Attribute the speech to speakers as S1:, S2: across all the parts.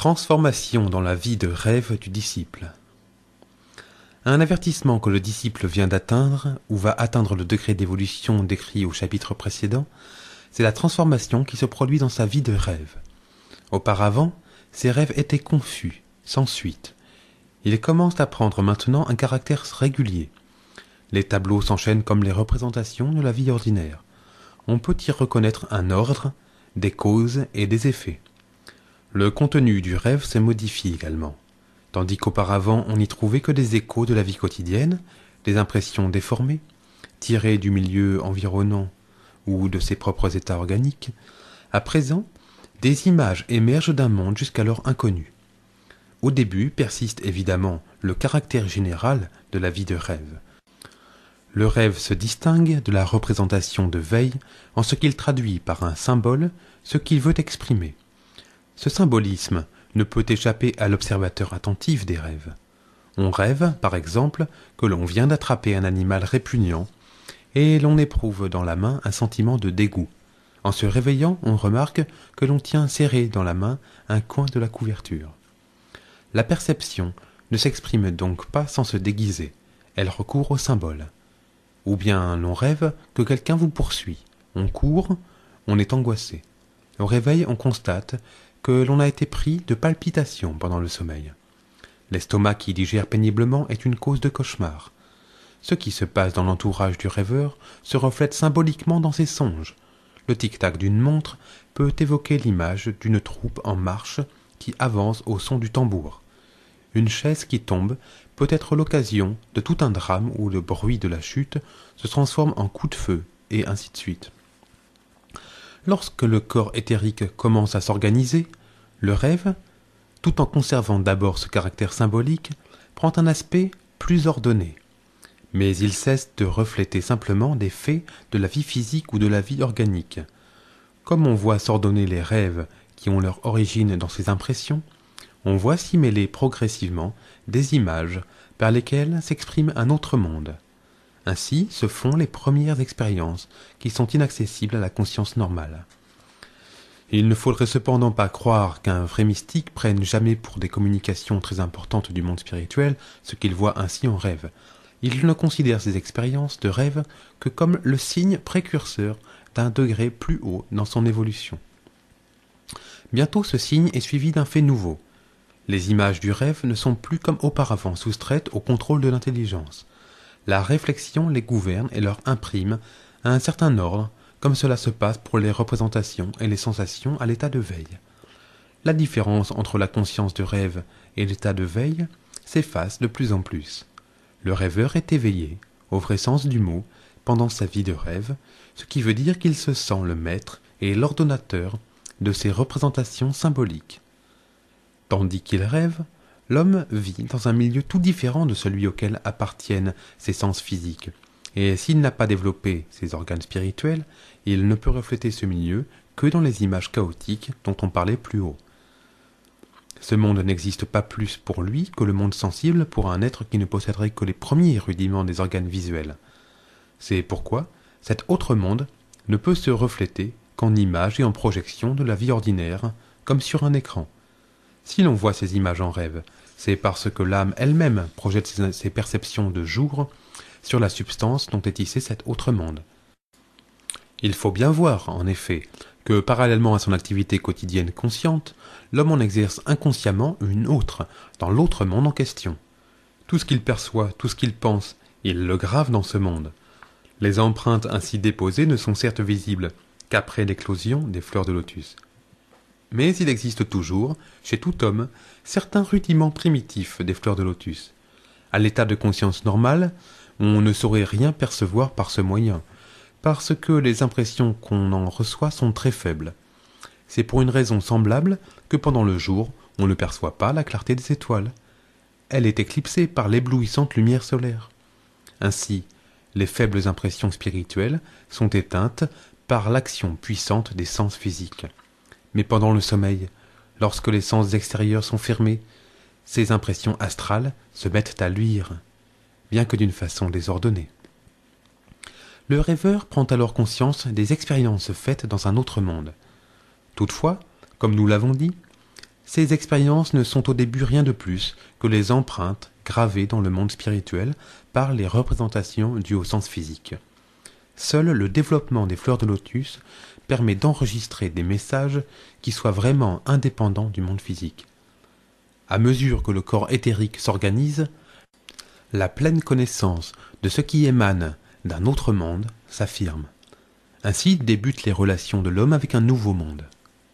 S1: Transformation dans la vie de rêve du disciple. Un avertissement que le disciple vient d'atteindre ou va atteindre le degré d'évolution décrit au chapitre précédent, c'est la transformation qui se produit dans sa vie de rêve. Auparavant, ses rêves étaient confus, sans suite. Ils commencent à prendre maintenant un caractère régulier. Les tableaux s'enchaînent comme les représentations de la vie ordinaire. On peut y reconnaître un ordre, des causes et des effets. Le contenu du rêve se modifie également. Tandis qu'auparavant on n'y trouvait que des échos de la vie quotidienne, des impressions déformées, tirées du milieu environnant ou de ses propres états organiques, à présent, des images émergent d'un monde jusqu'alors inconnu. Au début persiste évidemment le caractère général de la vie de rêve. Le rêve se distingue de la représentation de veille en ce qu'il traduit par un symbole ce qu'il veut exprimer. Ce symbolisme ne peut échapper à l'observateur attentif des rêves. On rêve, par exemple, que l'on vient d'attraper un animal répugnant et l'on éprouve dans la main un sentiment de dégoût. En se réveillant, on remarque que l'on tient serré dans la main un coin de la couverture. La perception ne s'exprime donc pas sans se déguiser, elle recourt au symbole. Ou bien l'on rêve que quelqu'un vous poursuit, on court, on est angoissé. Au réveil, on constate que l'on a été pris de palpitations pendant le sommeil. L'estomac qui digère péniblement est une cause de cauchemar. Ce qui se passe dans l'entourage du rêveur se reflète symboliquement dans ses songes. Le tic-tac d'une montre peut évoquer l'image d'une troupe en marche qui avance au son du tambour. Une chaise qui tombe peut être l'occasion de tout un drame où le bruit de la chute se transforme en coup de feu, et ainsi de suite. Lorsque le corps éthérique commence à s'organiser, le rêve, tout en conservant d'abord ce caractère symbolique, prend un aspect plus ordonné. Mais il cesse de refléter simplement des faits de la vie physique ou de la vie organique. Comme on voit s'ordonner les rêves qui ont leur origine dans ces impressions, on voit s'y mêler progressivement des images par lesquelles s'exprime un autre monde. Ainsi se font les premières expériences qui sont inaccessibles à la conscience normale. Il ne faudrait cependant pas croire qu'un vrai mystique prenne jamais pour des communications très importantes du monde spirituel ce qu'il voit ainsi en rêve. Il ne considère ces expériences de rêve que comme le signe précurseur d'un degré plus haut dans son évolution. Bientôt ce signe est suivi d'un fait nouveau. Les images du rêve ne sont plus comme auparavant soustraites au contrôle de l'intelligence. La réflexion les gouverne et leur imprime à un certain ordre, comme cela se passe pour les représentations et les sensations à l'état de veille. La différence entre la conscience de rêve et l'état de veille s'efface de plus en plus. Le rêveur est éveillé, au vrai sens du mot, pendant sa vie de rêve, ce qui veut dire qu'il se sent le maître et l'ordonnateur de ces représentations symboliques. Tandis qu'il rêve, l'homme vit dans un milieu tout différent de celui auquel appartiennent ses sens physiques, et s'il n'a pas développé ses organes spirituels, il ne peut refléter ce milieu que dans les images chaotiques dont on parlait plus haut. Ce monde n'existe pas plus pour lui que le monde sensible pour un être qui ne posséderait que les premiers rudiments des organes visuels. C'est pourquoi cet autre monde ne peut se refléter qu'en images et en projections de la vie ordinaire, comme sur un écran. Si l'on voit ces images en rêve, c'est parce que l'âme elle-même projette ses perceptions de jour sur la substance dont est tissé cet autre monde. Il faut bien voir, en effet, que parallèlement à son activité quotidienne consciente, l'homme en exerce inconsciemment une autre, dans l'autre monde en question. Tout ce qu'il perçoit, tout ce qu'il pense, il le grave dans ce monde. Les empreintes ainsi déposées ne sont certes visibles qu'après l'éclosion des fleurs de lotus. Mais il existe toujours, chez tout homme, certains rudiments primitifs des fleurs de lotus. À l'état de conscience normale, on ne saurait rien percevoir par ce moyen, parce que les impressions qu'on en reçoit sont très faibles. C'est pour une raison semblable que pendant le jour, on ne perçoit pas la clarté des étoiles. Elle est éclipsée par l'éblouissante lumière solaire. Ainsi, les faibles impressions spirituelles sont éteintes par l'action puissante des sens physiques. Mais pendant le sommeil, lorsque les sens extérieurs sont fermés, ces impressions astrales se mettent à luire, bien que d'une façon désordonnée. Le rêveur prend alors conscience des expériences faites dans un autre monde. Toutefois, comme nous l'avons dit, Ces expériences ne sont au début rien de plus que les empreintes gravées dans le monde spirituel par les représentations dues au sens physique. Seul le développement des fleurs de lotus permet d'enregistrer des messages qui soient vraiment indépendants du monde physique. À mesure que le corps éthérique s'organise, la pleine connaissance de ce qui émane d'un autre monde s'affirme. Ainsi débutent les relations de l'homme avec un nouveau monde.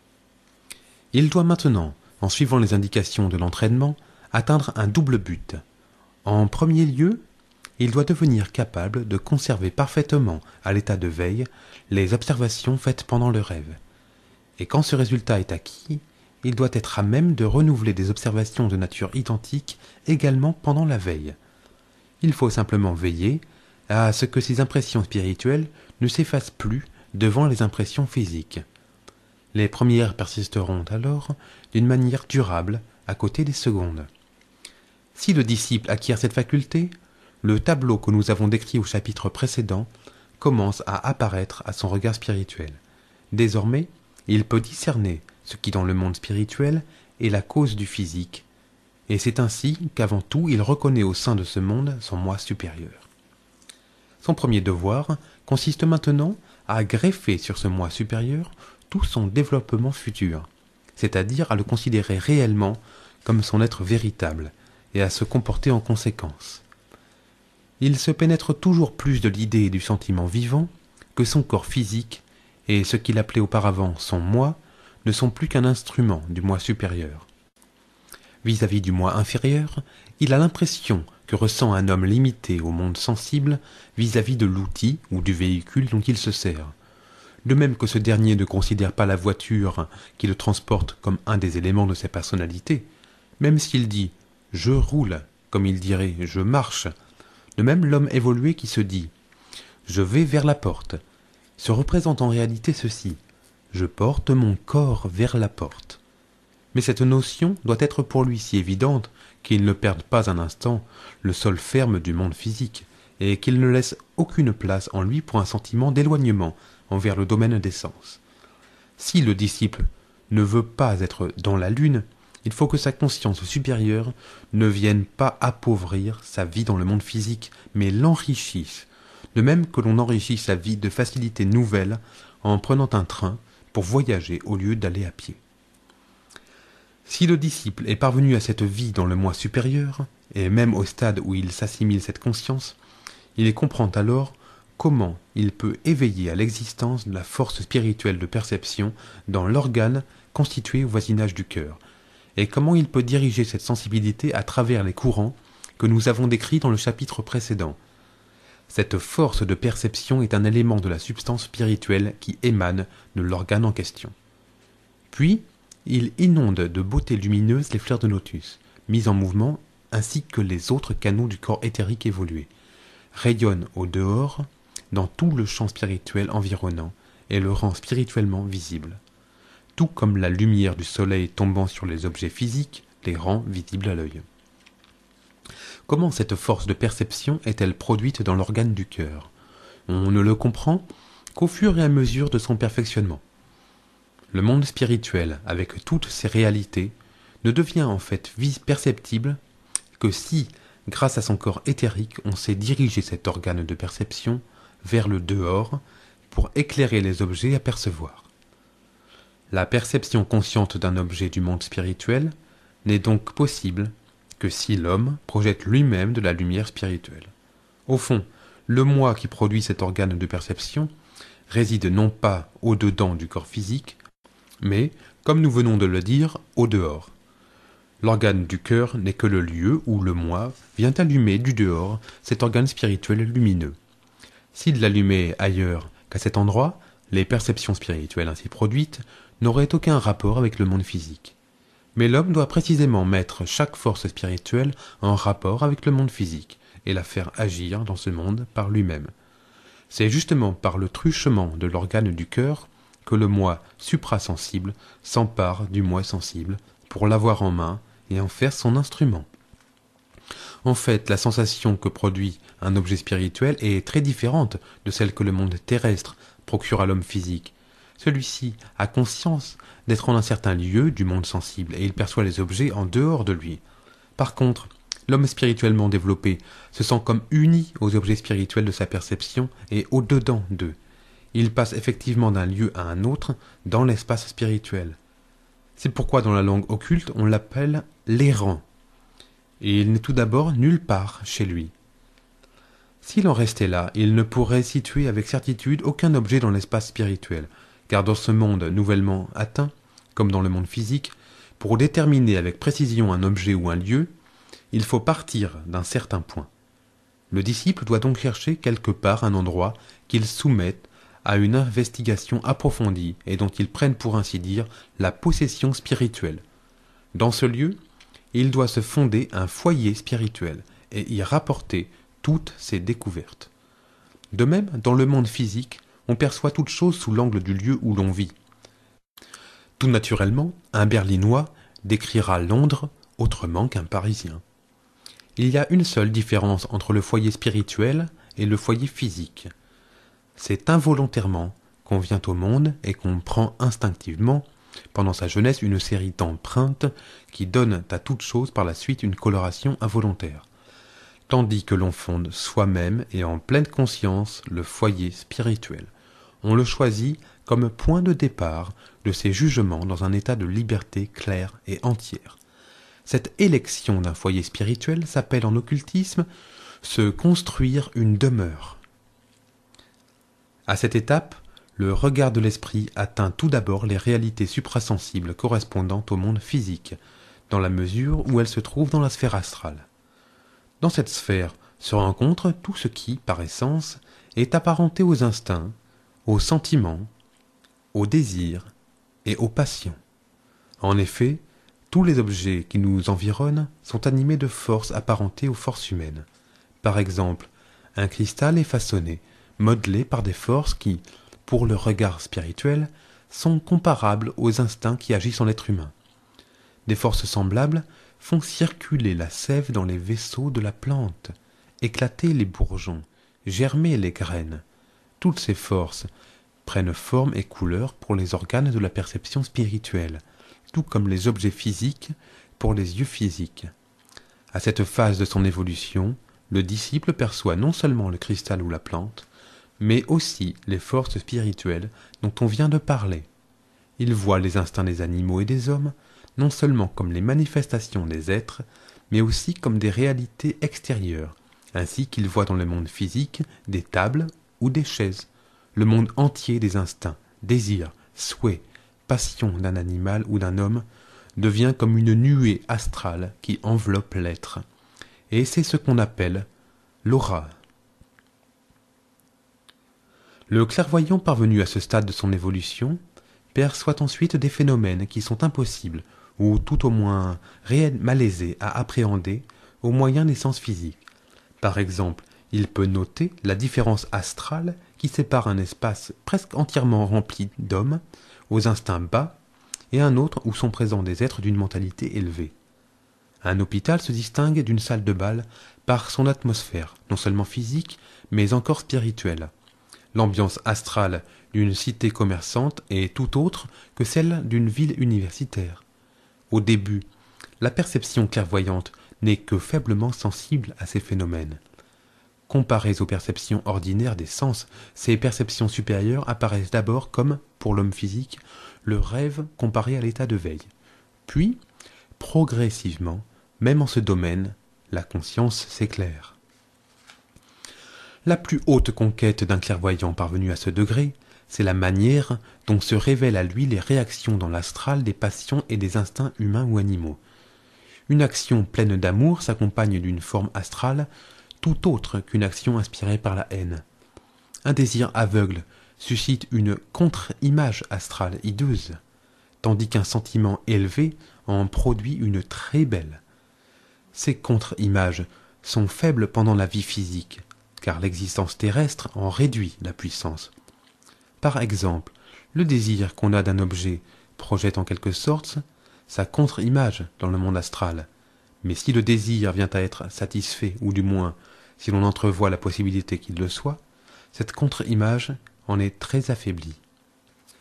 S1: Il doit maintenant, en suivant les indications de l'entraînement, atteindre un double but. En premier lieu, il doit devenir capable de conserver parfaitement à l'état de veille les observations faites pendant le rêve. Et quand ce résultat est acquis, il doit être à même de renouveler des observations de nature identique également pendant la veille. Il faut simplement veiller à ce que ces impressions spirituelles ne s'effacent plus devant les impressions physiques. Les premières persisteront alors d'une manière durable à côté des secondes. Si le disciple acquiert cette faculté, le tableau que nous avons décrit au chapitre précédent commence à apparaître à son regard spirituel. Désormais, il peut discerner ce qui dans le monde spirituel est la cause du physique, et c'est ainsi qu'avant tout il reconnaît au sein de ce monde son moi supérieur. Son premier devoir consiste maintenant à greffer sur ce moi supérieur tout son développement futur, c'est-à-dire à le considérer réellement comme son être véritable et à se comporter en conséquence. Il se pénètre toujours plus de l'idée et du sentiment vivant que son corps physique et ce qu'il appelait auparavant son moi ne sont plus qu'un instrument du moi supérieur. Vis-à-vis du moi inférieur, il a l'impression que ressent un homme limité au monde sensible vis-à-vis de l'outil ou du véhicule dont il se sert. De même que ce dernier ne considère pas la voiture qui le transporte comme un des éléments de sa personnalité, même s'il dit « je roule », comme il dirait « je marche », de même l'homme évolué qui se dit « je vais vers la porte », se représente en réalité ceci « je porte mon corps vers la porte ». Mais cette notion doit être pour lui si évidente qu'il ne perde pas un instant le sol ferme du monde physique et qu'il ne laisse aucune place en lui pour un sentiment d'éloignement envers le domaine des sens. Si le disciple ne veut pas être dans la lune, il faut que sa conscience supérieure ne vienne pas appauvrir sa vie dans le monde physique, mais l'enrichisse, de même que l'on enrichit sa vie de facilités nouvelles en prenant un train pour voyager au lieu d'aller à pied. Si le disciple est parvenu à cette vie dans le moi supérieur, et même au stade où il s'assimile cette conscience, il comprend alors comment il peut éveiller à l'existence de la force spirituelle de perception dans l'organe constitué au voisinage du cœur, et comment il peut diriger cette sensibilité à travers les courants que nous avons décrits dans le chapitre précédent. Cette force de perception est un élément de la substance spirituelle qui émane de l'organe en question. Puis, il inonde de beauté lumineuse les fleurs de lotus, mises en mouvement, ainsi que les autres canaux du corps éthérique évolué, rayonnent au dehors, dans tout le champ spirituel environnant, et le rend spirituellement visible. Tout comme la lumière du soleil tombant sur les objets physiques les rend visibles à l'œil. Comment cette force de perception est-elle produite dans l'organe du cœur? On ne le comprend qu'au fur et à mesure de son perfectionnement. Le monde spirituel, avec toutes ses réalités, ne devient en fait perceptible que si, grâce à son corps éthérique, on sait diriger cet organe de perception vers le dehors pour éclairer les objets à percevoir. La perception consciente d'un objet du monde spirituel n'est donc possible que si l'homme projette lui-même de la lumière spirituelle. Au fond, le moi qui produit cet organe de perception réside non pas au-dedans du corps physique, mais, comme nous venons de le dire, au dehors. L'organe du cœur n'est que le lieu où le moi vient allumer du dehors cet organe spirituel lumineux. S'il l'allumait ailleurs qu'à cet endroit, les perceptions spirituelles ainsi produites n'auraient aucun rapport avec le monde physique. Mais l'homme doit précisément mettre chaque force spirituelle en rapport avec le monde physique et la faire agir dans ce monde par lui-même. C'est justement par le truchement de l'organe du cœur que le moi suprasensible s'empare du moi sensible pour l'avoir en main et en faire son instrument. En fait, la sensation que produit un objet spirituel est très différente de celle que le monde terrestre procure à l'homme physique, Celui-ci a conscience d'être en un certain lieu du monde sensible et il perçoit les objets en dehors de lui. Par contre, l'homme spirituellement développé se sent comme uni aux objets spirituels de sa perception et au-dedans d'eux. Il passe effectivement d'un lieu à un autre dans l'espace spirituel. C'est pourquoi dans la langue occulte on l'appelle l'errant. Et il n'est tout d'abord nulle part chez lui. S'il en restait là, il ne pourrait situer avec certitude aucun objet dans l'espace spirituel, car dans ce monde nouvellement atteint, comme dans le monde physique, pour déterminer avec précision un objet ou un lieu, il faut partir d'un certain point. Le disciple doit donc chercher quelque part un endroit qu'il soumette à une investigation approfondie et dont il prenne pour ainsi dire la possession spirituelle. Dans ce lieu, il doit se fonder un foyer spirituel et y rapporter toutes ses découvertes. De même, dans le monde physique, on perçoit toute chose sous l'angle du lieu où l'on vit. Tout naturellement, un Berlinois décrira Londres autrement qu'un Parisien. Il y a une seule différence entre le foyer spirituel et le foyer physique. C'est involontairement qu'on vient au monde et qu'on prend instinctivement, pendant sa jeunesse, une série d'empreintes qui donnent à toute chose par la suite une coloration involontaire. Tandis que l'on fonde soi-même et en pleine conscience le foyer spirituel. On le choisit comme point de départ de ses jugements dans un état de liberté claire et entière. Cette élection d'un foyer spirituel s'appelle en occultisme se construire une demeure. À cette étape, le regard de l'esprit atteint tout d'abord les réalités suprasensibles correspondant au monde physique, dans la mesure où elles se trouvent dans la sphère astrale. Dans cette sphère se rencontre tout ce qui, par essence, est apparenté aux instincts, aux sentiments, aux désirs et aux passions. En effet, tous les objets qui nous environnent sont animés de forces apparentées aux forces humaines. Par exemple, un cristal est façonné, modelé par des forces qui, pour le regard spirituel, sont comparables aux instincts qui agissent en l'être humain. Des forces semblables font circuler la sève dans les vaisseaux de la plante, éclater les bourgeons, germer les graines. Toutes ces forces prennent forme et couleur pour les organes de la perception spirituelle, tout comme les objets physiques pour les yeux physiques. À cette phase de son évolution, le disciple perçoit non seulement le cristal ou la plante, mais aussi les forces spirituelles dont on vient de parler. Il voit les instincts des animaux et des hommes, non seulement comme les manifestations des êtres, mais aussi comme des réalités extérieures, ainsi qu'il voit dans le monde physique des tables ou des chaises, le monde entier des instincts, désirs, souhaits, passions d'un animal ou d'un homme devient comme une nuée astrale qui enveloppe l'être, et c'est ce qu'on appelle l'aura. Le clairvoyant parvenu à ce stade de son évolution perçoit ensuite des phénomènes qui sont impossibles, ou tout au moins malaisés à appréhender au moyen des sens physiques. Par exemple, il peut noter la différence astrale qui sépare un espace presque entièrement rempli d'hommes, aux instincts bas, et un autre où sont présents des êtres d'une mentalité élevée. Un hôpital se distingue d'une salle de bal par son atmosphère, non seulement physique, mais encore spirituelle. L'ambiance astrale d'une cité commerçante est tout autre que celle d'une ville universitaire. Au début, la perception clairvoyante n'est que faiblement sensible à ces phénomènes. Comparées aux perceptions ordinaires des sens, ces perceptions supérieures apparaissent d'abord comme, pour l'homme physique, le rêve comparé à l'état de veille. Puis, progressivement, même en ce domaine, la conscience s'éclaire. La plus haute conquête d'un clairvoyant parvenu à ce degré, c'est la manière dont se révèlent à lui les réactions dans l'astral des passions et des instincts humains ou animaux. Une action pleine d'amour s'accompagne d'une forme astrale tout autre qu'une action inspirée par la haine. Un désir aveugle suscite une contre-image astrale hideuse, tandis qu'un sentiment élevé en produit une très belle. Ces contre-images sont faibles pendant la vie physique, car l'existence terrestre en réduit la puissance. Par exemple, le désir qu'on a d'un objet projette en quelque sorte sa contre-image dans le monde astral. Mais si le désir vient à être satisfait, ou du moins si l'on entrevoit la possibilité qu'il le soit, cette contre-image en est très affaiblie.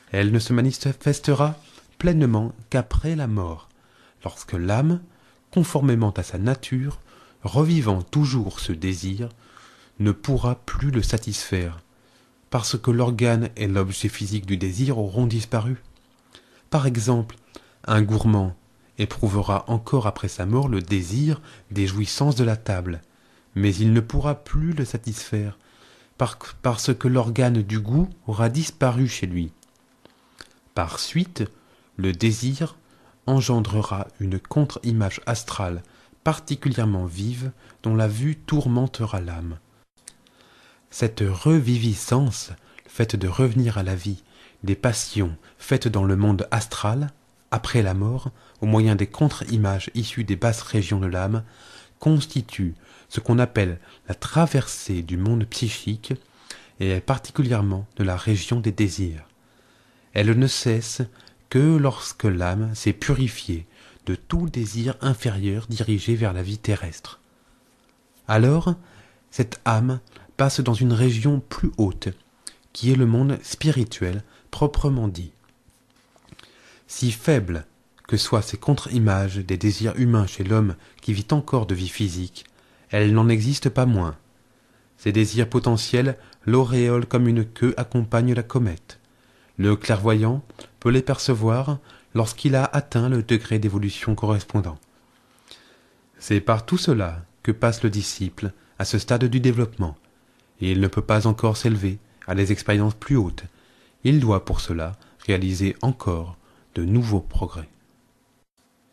S1: Elle ne se manifestera pleinement qu'après la mort, lorsque l'âme, conformément à sa nature, revivant toujours ce désir, ne pourra plus le satisfaire, parce que l'organe et l'objet physique du désir auront disparu. Par exemple, un gourmand éprouvera encore après sa mort le désir des jouissances de la table, mais il ne pourra plus le satisfaire, parce que l'organe du goût aura disparu chez lui. Par suite, le désir engendrera une contre-image astrale particulièrement vive dont la vue tourmentera l'âme. Cette reviviscence, faite de revenir à la vie, des passions faites dans le monde astral, après la mort, au moyen des contre-images issues des basses régions de l'âme, constitue ce qu'on appelle la traversée du monde psychique et particulièrement de la région des désirs. Elle ne cesse que lorsque l'âme s'est purifiée de tout désir inférieur dirigé vers la vie terrestre. Alors, cette âme passe dans une région plus haute, qui est le monde spirituel proprement dit. Si faibles que soient ces contre-images des désirs humains chez l'homme qui vit encore de vie physique, elles n'en existent pas moins. Ces désirs potentiels l'auréolent comme une queue accompagne la comète. Le clairvoyant peut les percevoir lorsqu'il a atteint le degré d'évolution correspondant. C'est par tout cela que passe le disciple à ce stade du développement, et il ne peut pas encore s'élever à des expériences plus hautes. Il doit pour cela réaliser encore de nouveaux progrès.